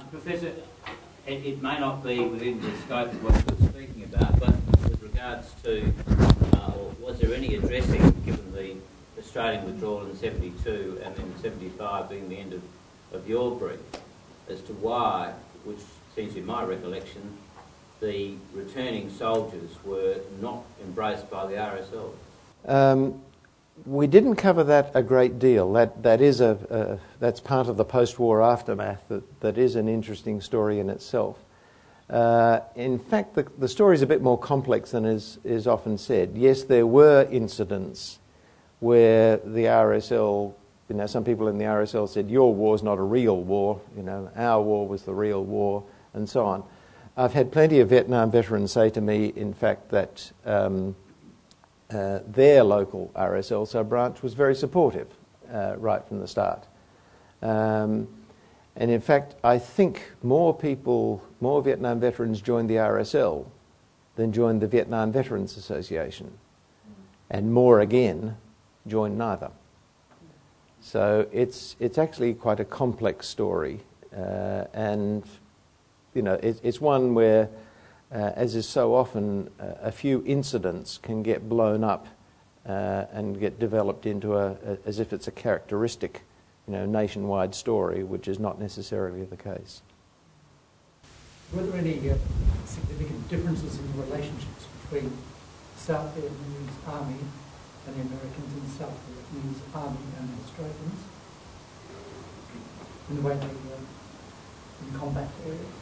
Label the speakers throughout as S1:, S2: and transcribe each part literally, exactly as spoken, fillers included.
S1: Professor, it, it may not be within the scope of what we're speaking about, but with regards to, uh, was there any addressing, given the Australian withdrawal in seventy-two and then seventy-five being the end of, of your brief, as to why, which seems in my recollection, the returning soldiers were not embraced by the R S L?
S2: Um, we didn't cover that a great deal. That that is a uh, that's part of the post-war aftermath. That that is an interesting story in itself. Uh, in fact, the the story is a bit more complex than is is often said. Yes, there were incidents where the R S L, you know, some people in the R S L said, "Your war's not a real war. You know, our war was the real war," and so on. I've had plenty of Vietnam veterans say to me, in fact, that um, uh, their local R S L sub-branch was very supportive uh, right from the start. Um, and in fact, I think more people, more Vietnam veterans joined the R S L than joined the Vietnam Veterans Association. And more again, joined neither. So it's, it's actually quite a complex story. Uh, and You know, it, it's one where, uh, as is so often, uh, a few incidents can get blown up uh, and get developed into a, a, as if it's a characteristic, you know, nationwide story, which is not necessarily the case.
S3: Were there any uh, significant differences in the relationships between the South Vietnamese Army and the Americans and the South Vietnamese Army and the Australians in the way they were in combat areas?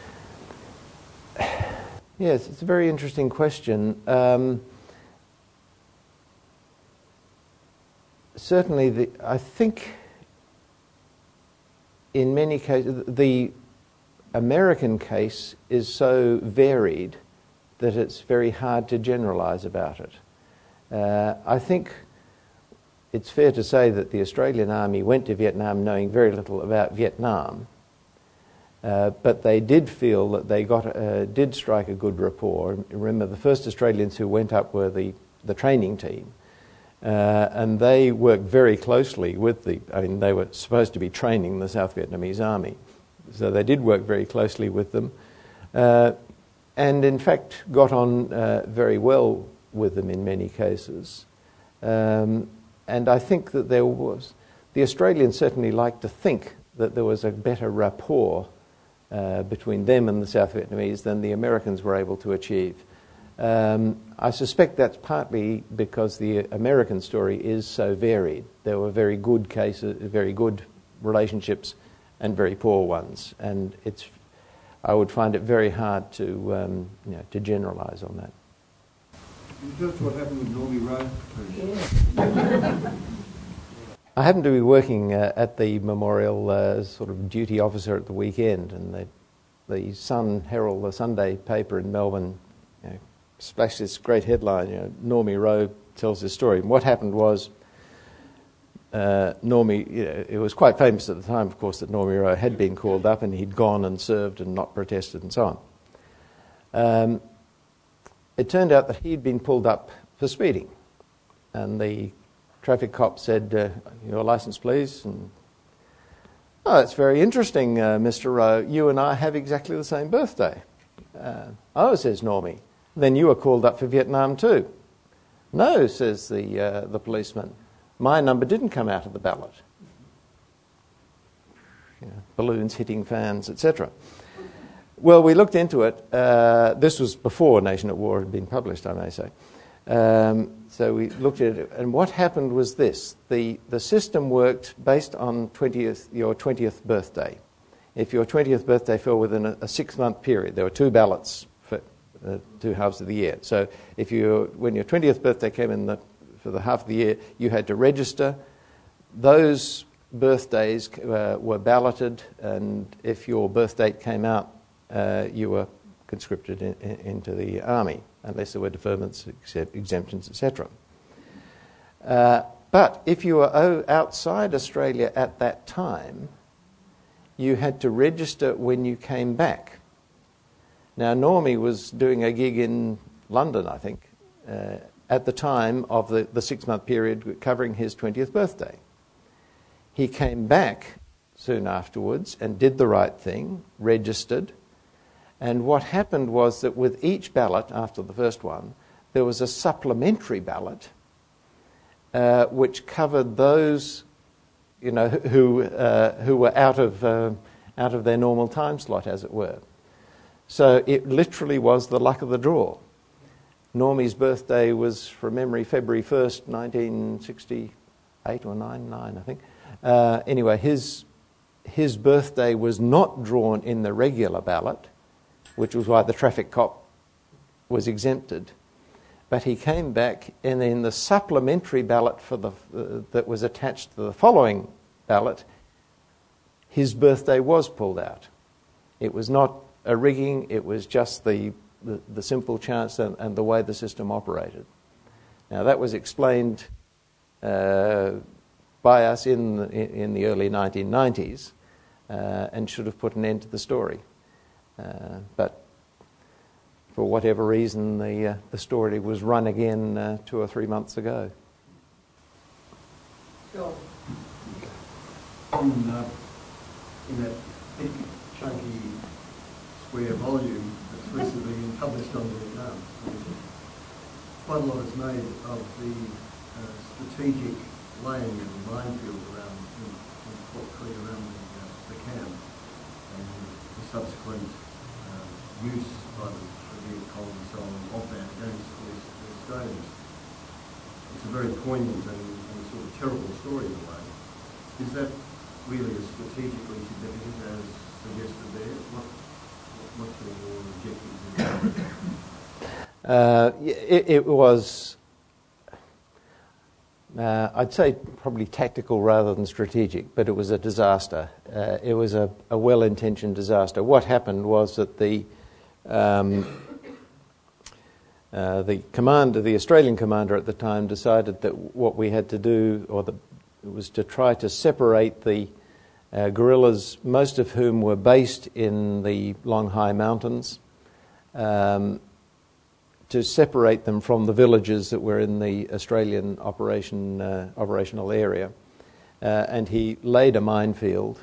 S2: Yes, it's a very interesting question. Um, certainly, the, I think in many cases, the American case is so varied that it's very hard to generalize about it. Uh, I think it's fair to say that the Australian Army went to Vietnam knowing very little about Vietnam. Uh, but they did feel that they got uh, did strike a good rapport. Remember, the first Australians who went up were the, the training team. Uh, and they worked very closely with the... I mean, they were supposed to be training the South Vietnamese Army. So they did work very closely with them. Uh, and, in fact, got on uh, very well with them in many cases. Um, and I think that there was... The Australians certainly liked to think that there was a better rapport Uh, between them and the South Vietnamese than the Americans were able to achieve. Um, I suspect that's partly because the American story is so varied. There were very good cases, very good relationships, and very poor ones. And it's, I would find it very hard to, um, you know, to generalise on that.
S4: Can you tell us what happened with Normie Rowe, please?
S2: I happened to be working uh, at the memorial uh, as sort of duty officer at the weekend, and the, the Sun Herald, the Sunday paper in Melbourne, you know, splashed this great headline, you know, Normie Rowe tells his story. And what happened was, uh, Normie, you know, it was quite famous at the time, of course, that Normie Rowe had been called up and he'd gone and served and not protested and so on. Um, it turned out that he'd been pulled up for speeding, and the traffic cop said, uh, your licence, please. And, oh, that's very interesting, uh, Mister Rowe. You and I have exactly the same birthday. Uh, oh, says Normie. Then you were called up for Vietnam too. No, says the uh, the policeman. My number didn't come out of the ballot. You know, balloons hitting fans, et cetera. Well, we looked into it. Uh, this was before Nation at War had been published, I may say. Um, so we looked at it, and what happened was this. The the system worked based on twentieth, your twentieth birthday. If your twentieth birthday fell within a, a six-month period, there were two ballots for uh, two halves of the year. So if you, when your twentieth birthday came in the, for the half of the year, you had to register. Those birthdays uh, were balloted, and if your birth date came out, uh, you were conscripted in, in, into the army, unless there were deferments, exemptions, et cetera. Uh, but if you were outside Australia at that time, you had to register when you came back. Now, Normie was doing a gig in London, I think, uh, at the time of the, the six-month period covering his twentieth birthday. He came back soon afterwards and did the right thing, registered. And what happened was that with each ballot after the first one, there was a supplementary ballot uh, which covered those, you know, who uh, who were out of uh, out of their normal time slot, as it were. So it literally was the luck of the draw. Normie's birthday was, from memory, February first, nineteen sixty-eight or nine, nine, I think. Uh, anyway, his his birthday was not drawn in the regular ballot, which was why the traffic cop was exempted. But he came back, and in the supplementary ballot for the uh, that was attached to the following ballot, his birthday was pulled out. It was not a rigging, it was just the, the, the simple chance and, and the way the system operated. Now, that was explained uh, by us in the, in the early nineteen nineties uh, and should have put an end to the story. Uh, but for whatever reason, the uh, the story was run again uh, two or three months ago.
S3: Phil.
S4: In, uh, in that big, chunky, square volume that's recently been published on Vietnam, quite a lot is made of the uh, strategic laying of the minefield around in, in Fort Cree around the, uh, the camp, and the subsequent uh, use by the, the Viet Cong and so on of that against the, the Australians. It's a very poignant and, and sort of terrible story in a way. Is that really as strategically significant as suggested there? What, what, what's your objective in
S2: Uh, it, it was, uh, I'd say probably tactical rather than strategic, but it was a disaster. Uh, it was a, a well-intentioned disaster. What happened was that the um, uh, the commander, the Australian commander at the time, decided that what we had to do, or the, was to try to separate the uh, guerrillas, most of whom were based in the Long Hai Mountains, um, to separate them from the villages that were in the Australian operation uh, operational area. Uh, and he laid a minefield.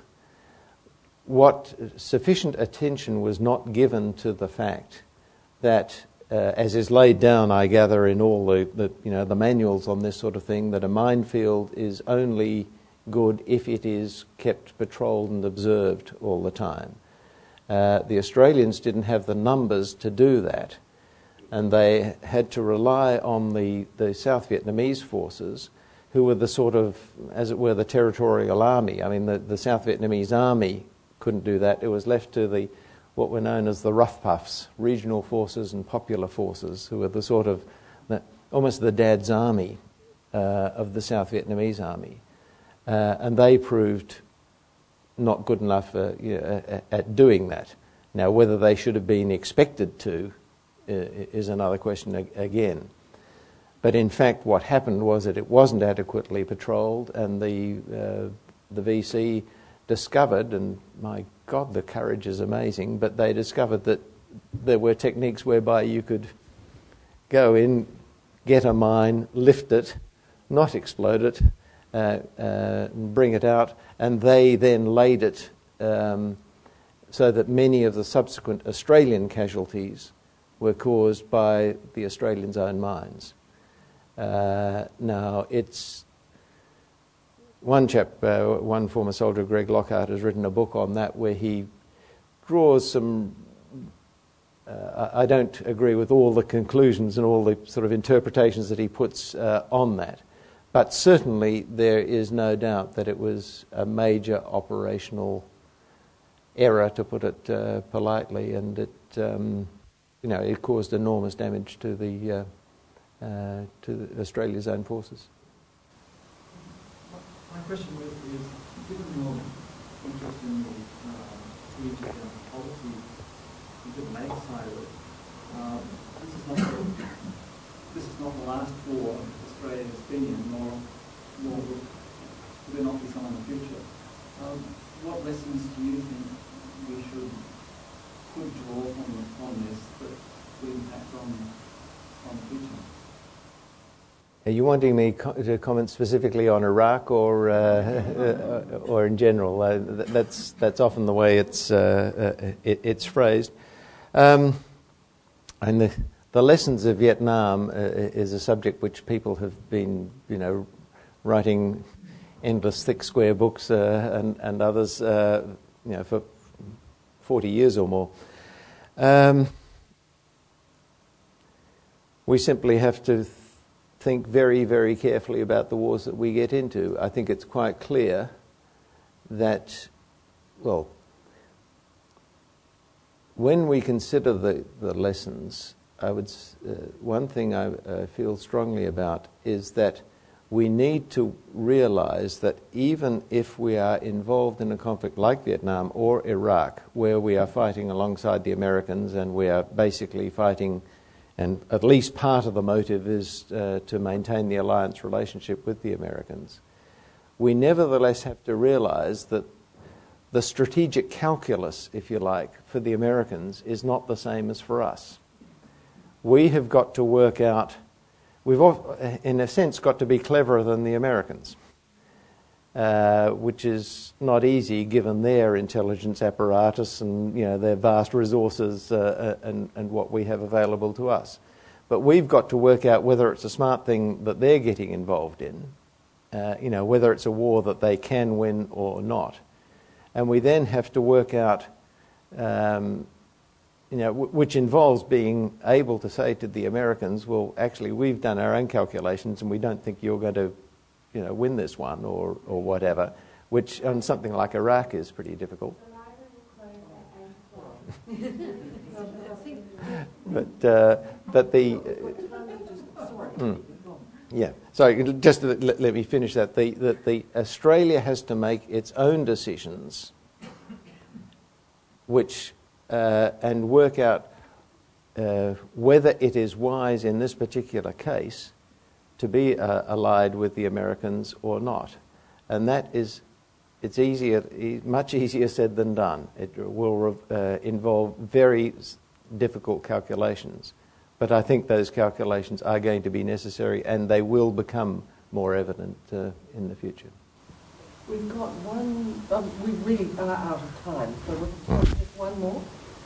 S2: What sufficient attention was not given to the fact that, uh, as is laid down, I gather, in all the, the you know the manuals on this sort of thing, that a minefield is only good if it is kept patrolled and observed all the time. Uh, the Australians didn't have the numbers to do that, and they had to rely on the, the South Vietnamese forces, who were the sort of, as it were, the territorial army. I mean, the, the South Vietnamese army couldn't do that. It was left to the what were known as the rough puffs, regional forces and popular forces, who were the sort of, the, almost the dad's army uh, of the South Vietnamese army. Uh, and they proved not good enough uh, you know, at doing that. Now, whether they should have been expected to uh, is another question again. But in fact, what happened was that it wasn't adequately patrolled, and the uh, the V C discovered, and my God, the courage is amazing, but they discovered that there were techniques whereby you could go in, get a mine, lift it, not explode it, uh, uh, bring it out, and they then laid it um, so that many of the subsequent Australian casualties were caused by the Australians' own mines. Uh, now, it's one chap, uh, one former soldier, Greg Lockhart, has written a book on that where he draws some. Uh, I don't agree with all the conclusions and all the sort of interpretations that he puts uh, on that, but certainly there is no doubt that it was a major operational error, to put it uh, politely, and it, um, you know, it caused enormous damage to the. Uh, Uh, to Australia's own forces.
S3: My question is, is given your interest in the uh, strategic and policy, the diplomatic side of it, um, this is not the, this is not the last war Australia has been in, nor nor will there not be some in the future. Um, what lessons do you think we should could draw from on this that would impact on on the future?
S2: Are you wanting me co- to comment specifically on Iraq or uh, or in general? Uh, that's that's often the way it's uh, uh, it, it's phrased. Um, and the the lessons of Vietnam uh, is a subject which people have been, you know, writing endless thick square books uh, and and others, uh, you know, for forty years or more. Um, we simply have to th- think very, very carefully about the wars that we get into. I think it's quite clear that, well, when we consider the, the lessons, I would uh, one thing I uh, feel strongly about is that we need to realize that even if we are involved in a conflict like Vietnam or Iraq, where we are fighting alongside the Americans and we are basically fighting, and at least part of the motive is uh, to maintain the alliance relationship with the Americans, we nevertheless have to realize that the strategic calculus, if you like, for the Americans is not the same as for us. We have got to work out, we've in a sense got to be cleverer than the Americans, uh, which is not easy given their intelligence apparatus and, you know, their vast resources uh, and, and what we have available to us. But we've got to work out whether it's a smart thing that they're getting involved in, uh, you know, whether it's a war that they can win or not. And we then have to work out, um, you know, w- which involves being able to say to the Americans, well, actually, we've done our own calculations and we don't think you're going to, you know, win this one or, or whatever, which on something like Iraq is pretty difficult. but uh, but the uh, mm, yeah. Sorry, just let, let me finish that. The that the Australia has to make its own decisions, which uh, and work out uh, whether it is wise in this particular case to be uh, allied with the Americans or not, and that is, it's easier, much easier said than done. It will uh, involve very difficult calculations, but I think those calculations are going to be necessary, and they will become more evident uh, in the future.
S5: We've got one. Um, we really are out of time, so we'll just one more.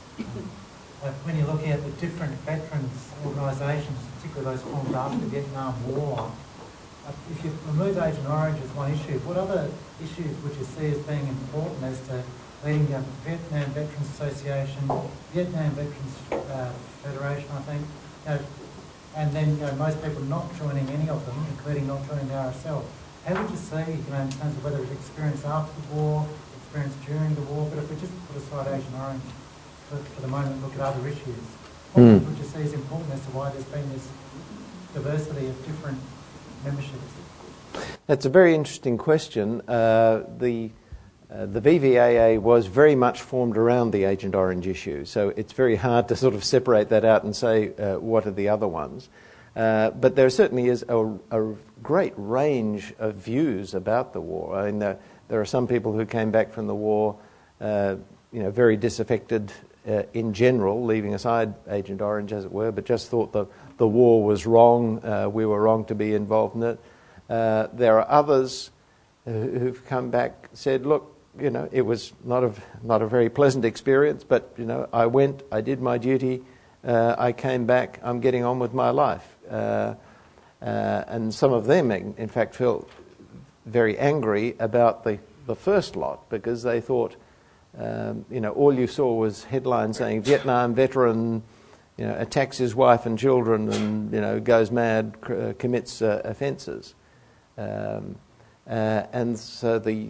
S3: Uh, when you're looking at the different veterans organisations, particularly those formed after the Vietnam War, uh, if you remove Agent Orange as one issue, what other issues would you see as being important as to leading the Vietnam Veterans Association, Vietnam Veterans uh, Federation, I think, you know, and then, you know, most people not joining any of them, including not joining the R S L. How would you see, you know, in terms of whether it's experience after the war, experience during the war, but if we just put aside Agent Orange for, for the moment, look at other issues, what mm. would you see as important as to why there's been this diversity of different memberships?
S2: That's a very interesting question. Uh, the uh, the V V A A was very much formed around the Agent Orange issue, so it's very hard to sort of separate that out and say uh, what are the other ones. Uh, but there certainly is a, a great range of views about the war. I mean, there, there are some people who came back from the war, uh, you know, very disaffected uh, in general, leaving aside Agent Orange, as it were, but just thought the the war was wrong. Uh, we were wrong to be involved in it. Uh, there are others who've come back, said, look, you know, it was not a not a very pleasant experience, but, you know, I went, I did my duty, uh, I came back, I'm getting on with my life. Uh, uh, and some of them, in, in fact, felt very angry about the, the first lot because they thought, um, you know, all you saw was headlines saying Vietnam veteran, you know, attacks his wife and children and, you know, goes mad, uh, commits uh, offences. Um, uh, and so the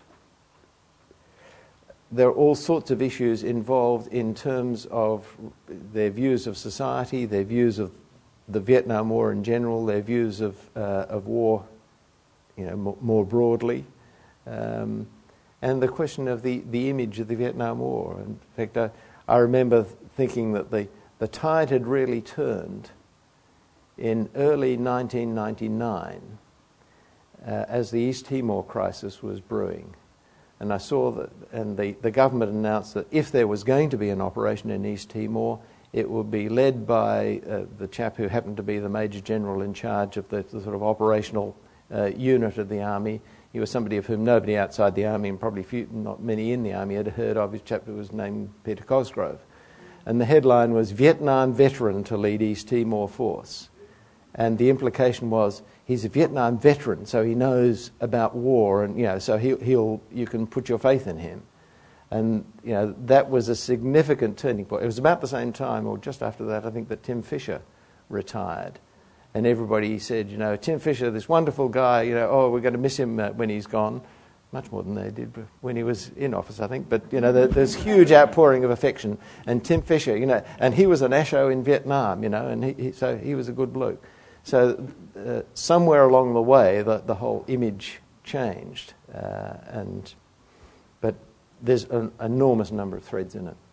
S2: there are all sorts of issues involved in terms of their views of society, their views of the Vietnam War in general, their views of uh, of war, you know, more, more broadly, um, and the question of the, the image of the Vietnam War. In fact, I, I remember thinking that the, the tide had really turned in early nineteen ninety-nine uh, as the East Timor crisis was brewing. And I saw that, and the, the government announced that if there was going to be an operation in East Timor, It would be led by uh, the chap who happened to be the Major General in charge of the, the sort of operational uh, unit of the army. He was somebody of whom nobody outside the army, and probably few, not many in the army, had heard of. His chap who was named Peter Cosgrove. And the headline was Vietnam Veteran to Lead East Timor Force. And the implication was he's a Vietnam veteran, so he knows about war, and you know, so he, he'll you can put your faith in him. And you know, that was a significant turning point. It was about the same time, or just after that, I think, that Tim Fisher retired. And everybody said, you know, Tim Fisher, this wonderful guy, you know, oh, we're going to miss him uh, when he's gone. Much more than they did when he was in office, I think. But, you know, there, there's huge outpouring of affection. And Tim Fisher, you know, and he was an A S H O in Vietnam, you know, and he, he, so he was a good bloke. So uh, somewhere along the way, the, the whole image changed. Uh, and But there's an enormous number of threads in it.